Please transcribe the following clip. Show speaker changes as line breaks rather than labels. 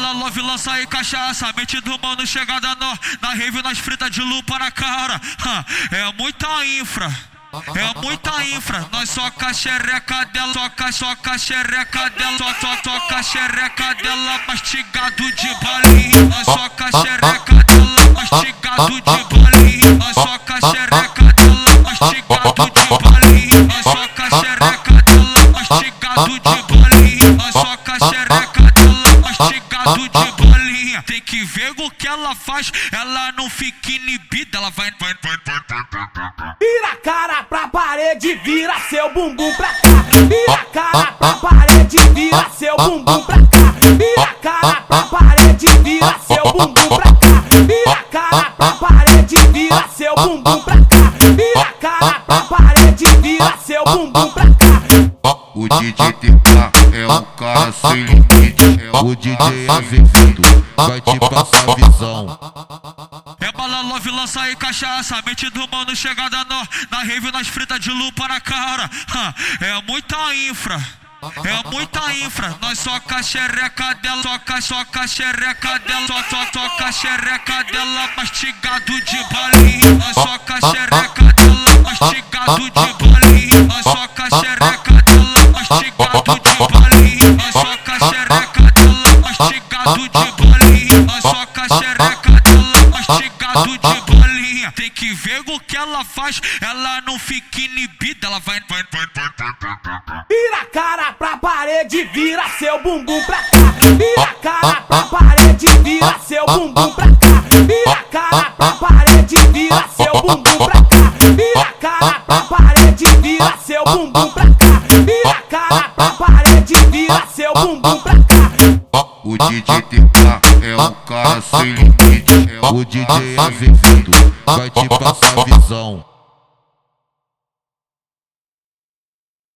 bala love, lança e cachaça. Mente do mano, chegada na rave, nós frita de lupa na cara. É muita infra. É muita infra, nós soca a xereca dela, soca a xereca dela, soca a xereca dela, mastigado de balinha. Nós soca a xereca dela, mastigado de balinha. Nós soca a xereca dela, mastigado de balinha. Nós soca a xereca dela, mastigado de balinha. Nós soca a xereca dela, mastigado de balinha. Tem que ver o que ela faz, ela não fica inibida, ela vai.
Vira a cara pra parede, vira seu bumbum pra cá. Vira a cara pra parede, vira seu bumbum pra cá. Vira a cara pra parede, vira seu bumbum pra cá. Vira a cara pra parede, vira seu bumbum pra cá. Vira a cara pra parede, vira seu bumbum pra cá.
O DJ TK é um cara sem limite. O DJ Azevedo vai te passar visão.
É bala love, lança e cachaça. Mente do mano, chegada na rave, nós frita de lupa na cara. É muita infra. É muita infra, nós soca a xereca dela, soca a xereca dela, soca a xereca dela, mastigado de balinha. Nós soca a xereca dela, mastigado de balinha. Nós soca a xereca dela, mastigado de balinha. Nós soca a xereca dela, mastigado de balinha. Nós soca a xereca dela, mastigado de balinha. Tem que ver o que ela faz, ela não fica inibida, ela vai.
Vira a cara pra parede, vira seu bumbum pra cá. Vira a cara pra parede, vira seu bumbum pra cá. Vira a cara pra parede, vira seu bumbum pra cá. Vira a cara pra parede, vira seu bumbum pra cá. Vira a cara pra parede, vira seu bumbum pra cá.
O DJ TK é um cara sem limite. O DJ Azevedo vai te passar visão.